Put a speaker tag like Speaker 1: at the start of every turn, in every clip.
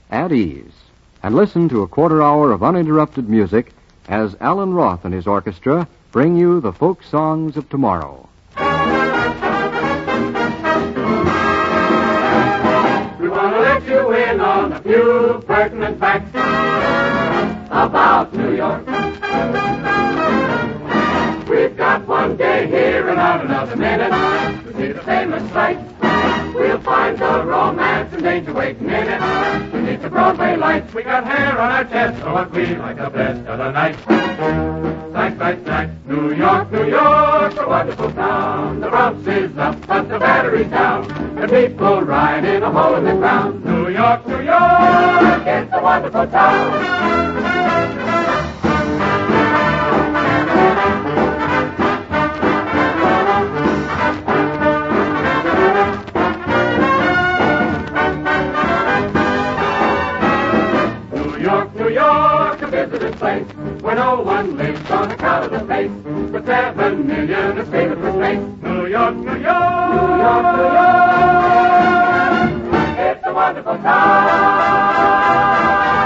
Speaker 1: at ease, and listen to a quarter hour of uninterrupted music as Alan Roth and his orchestra bring you the folk songs of tomorrow.
Speaker 2: We want to let you in on a few pertinent facts about New York. We've got one day here and not another minute to see the famous sight. We'll find the romance and danger waiting in it. Beneath the Broadway lights, we got hair on our chest, so what we like the best of the night. Night, night, night. New York, New York, a wonderful town. The Bronx is up, but the Battery's down, and people ride in a hole in the ground. New York, New York, it's a wonderful town. Place where no one lives on account of the face, with 7 million is famous for space. New York, New York, New York, New York, it's a wonderful town.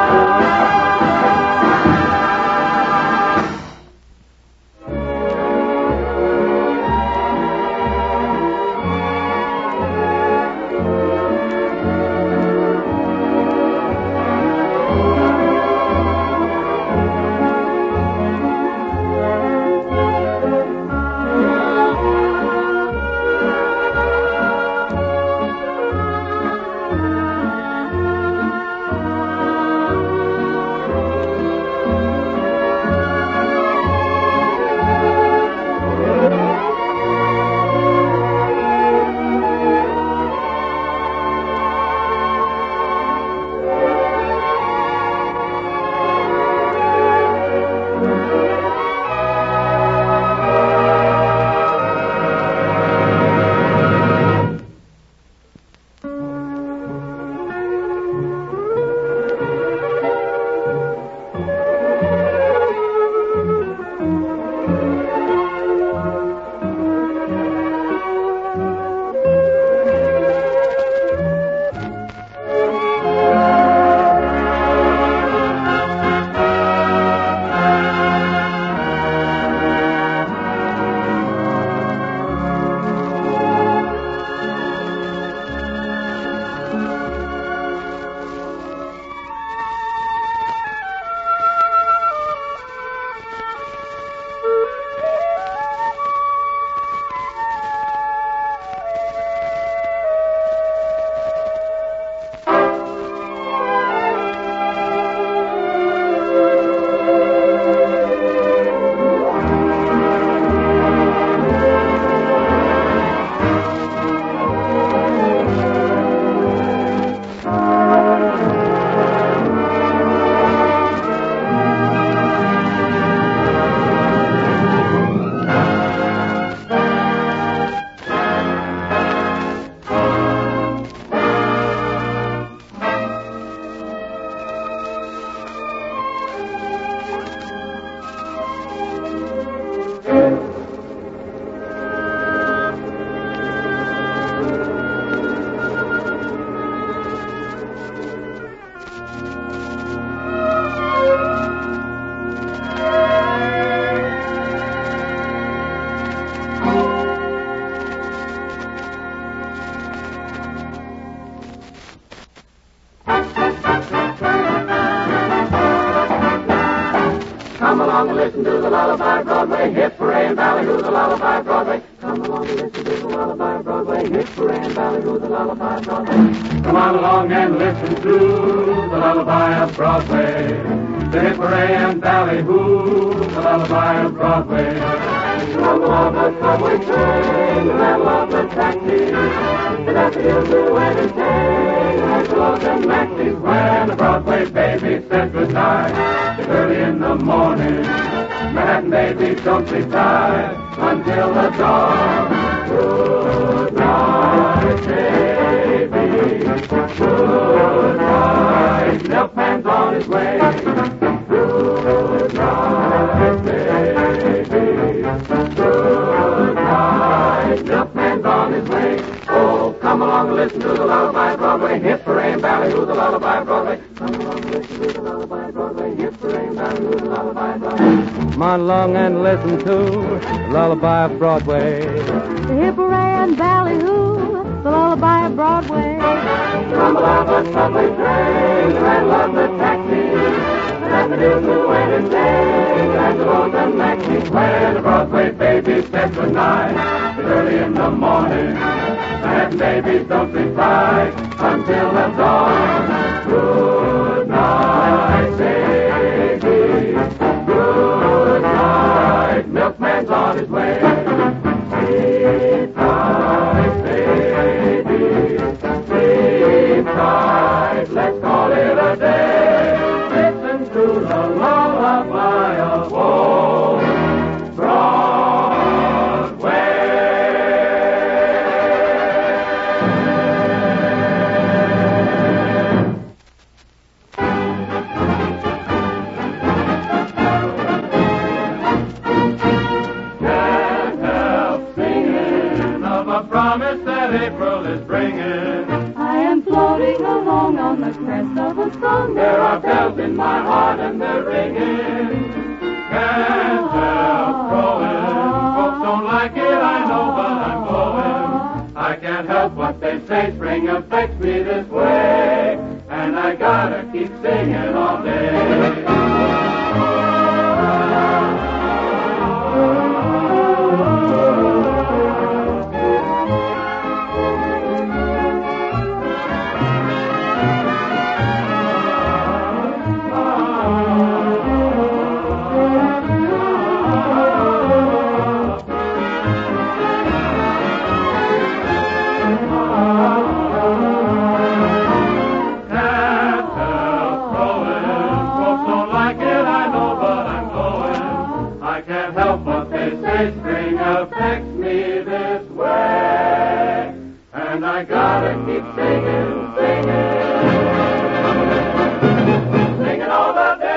Speaker 3: Listen to the lullaby Broadway, hip hooray and ballyhoo the lullaby Broadway. Come along and listen to the lullaby Broadway, hip hooray and ballyhoo the lullaby Broadway.
Speaker 2: Come on along and listen to the lullaby of Broadway, the hip hooray and ballyhoo the lullaby of Broadway.
Speaker 3: Come along the subway train, the rattle of the taxi, the daffodils do entertain, Angelos and Maxie's
Speaker 2: when the Broadway baby says goodnight. It's early in the morning, Manhattan babies don't sleep tight until the dawn. Good night, baby. Good night. Milkman's on his way. Good night, baby. Good night. Milkman's on his way. Oh, come along and listen to the lullaby Broadway. Hip hooray and ballyhoo the lullaby Broadway.
Speaker 3: lullaby of Broadway.
Speaker 4: Come on along and listen to the lullaby of Broadway.
Speaker 5: The hip hooray and ballyhoo, the lullaby of Broadway.
Speaker 3: Rumble on the subway train, rattle on the taxi, and the new waiters sing, and the London maxi.
Speaker 2: When the Broadway baby says goodnight, it's early in the morning, and babies don't sleep tight until the dawn. Good night, baby. Good night, milkman's on his way. Sleep tight, baby. Sleep tight, let's call it a day. Listen to the lullaby of old Broadway. Can't help singing of a promise that April is bringing.
Speaker 5: I am floating along on the crest of a song.
Speaker 2: There are bells in my heart and they're ringing. Can't help growing. Folks don't like it, I know, but I'm going. I can't help what they say. Spring affects me this way, and I gotta keep singing all day. Spring affects me this way, and I gotta keep singing, singing all the day.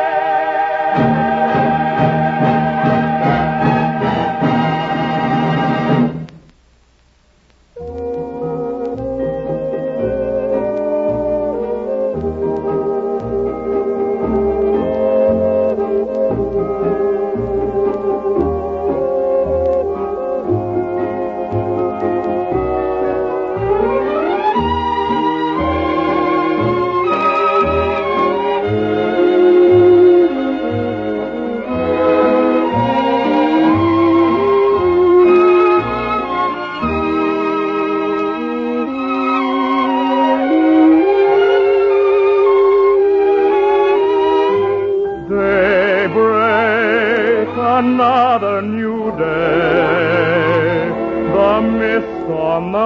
Speaker 6: Another new day, the mist on the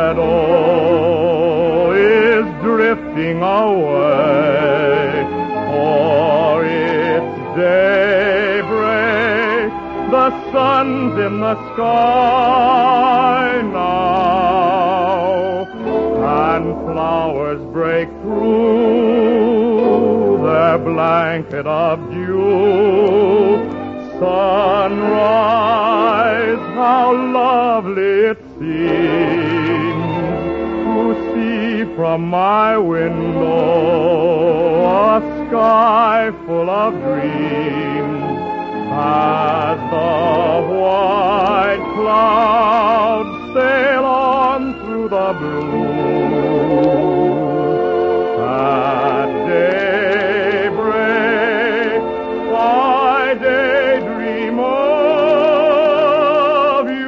Speaker 6: meadow is drifting away, for it's daybreak, the sun's in the sky now, and flowers break through their blanket of dew. Sunrise, how lovely it seems to see from my window a sky full of dreams as the white clouds sail on through the blue. At daybreak, by daydream of you.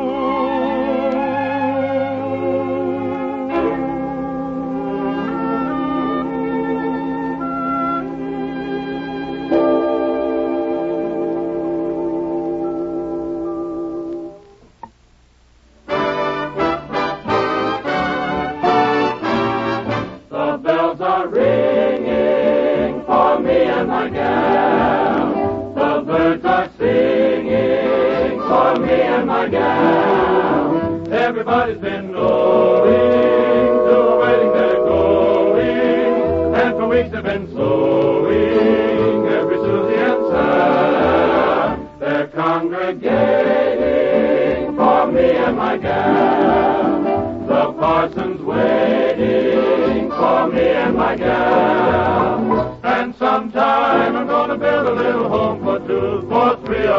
Speaker 2: The bells are ringing for me and my gal. The birds are singing for me and my gal. Everybody's been going to a wedding they're going, and for weeks they've been sewing every Susie and Sam. They're congregating for me and my gal. The parson's waiting for me and my gal. And sometime I'm gonna build a little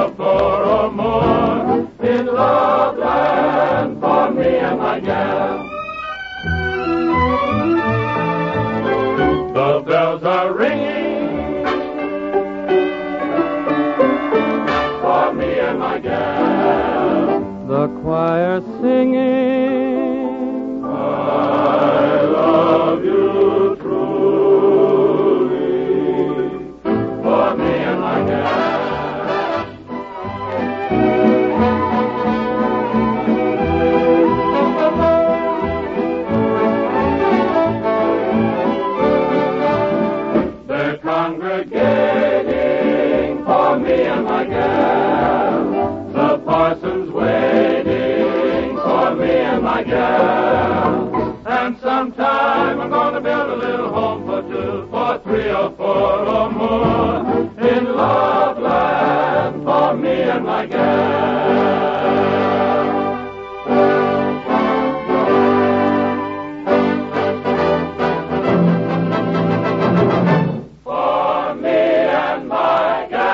Speaker 2: or four or more. In love land for me and my gal. The bells are ringing for me and my gal.
Speaker 4: The choir singing,
Speaker 2: I love you truly for me and my gal. They're congregating for me and my gal. The parson's waiting for me and my gal. And sometime I'm gonna build a little home for two, for three or four or more. In love land for me and my gal. For me and my gal.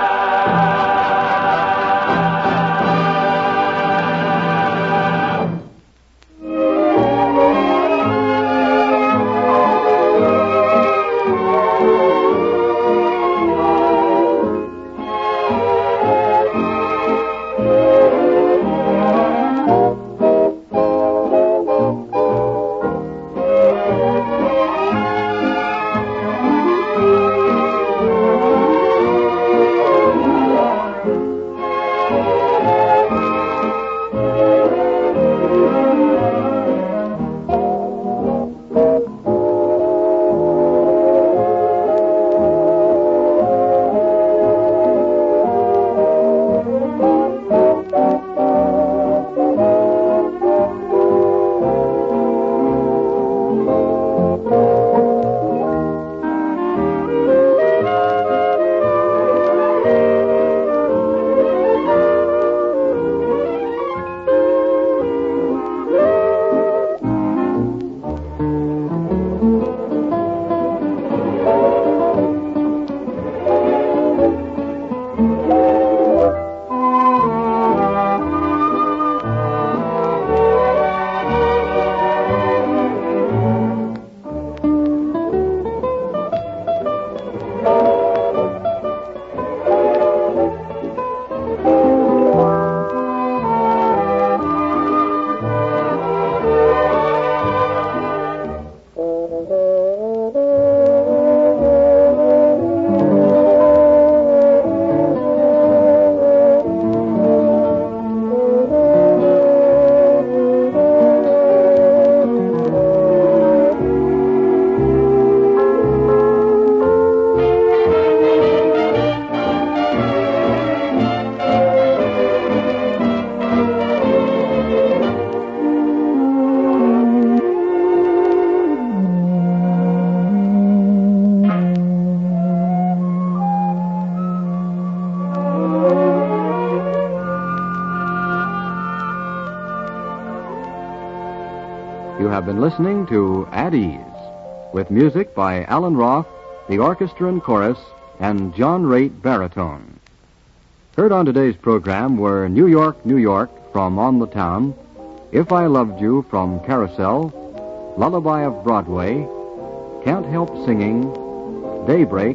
Speaker 1: You have been listening to At Ease, with music by Alan Roth, the orchestra and chorus, and John Raitt baritone. Heard on today's program were New York, New York from On the Town, If I Loved You from Carousel, Lullaby of Broadway, Can't Help Singing, Daybreak,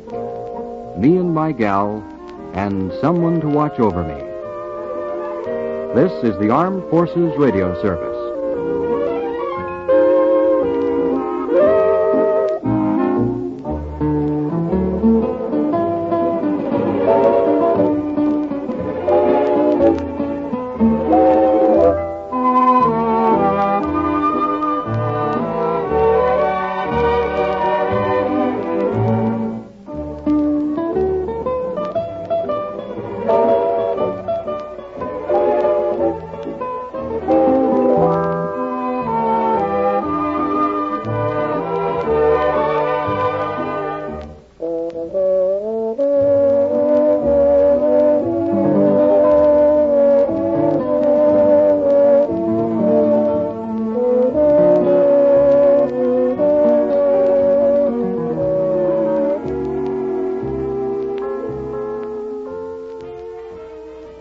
Speaker 1: Me and My Gal, and Someone to Watch Over Me. This is the Armed Forces Radio Service.